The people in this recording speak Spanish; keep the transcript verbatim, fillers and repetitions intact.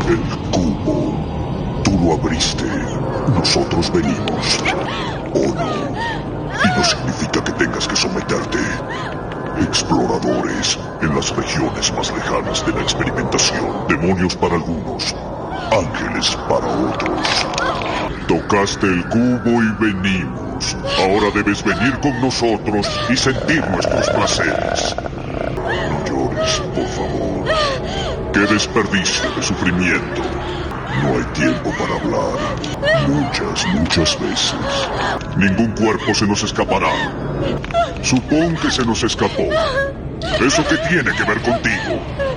El cubo. Tú lo abriste. Nosotros venimos. ¿O no? Y no significa que tengas que someterte. Exploradores en las regiones más lejanas de la experimentación. Demonios para algunos. Ángeles para otros. Tocaste el cubo y venimos. Ahora debes venir con nosotros y sentir nuestros placeres. No llores, por favor. ¡Qué desperdicio de sufrimiento! No hay tiempo para hablar. Muchas, muchas veces. Ningún cuerpo se nos escapará. Supón que se nos escapó. ¿Eso qué tiene que ver contigo?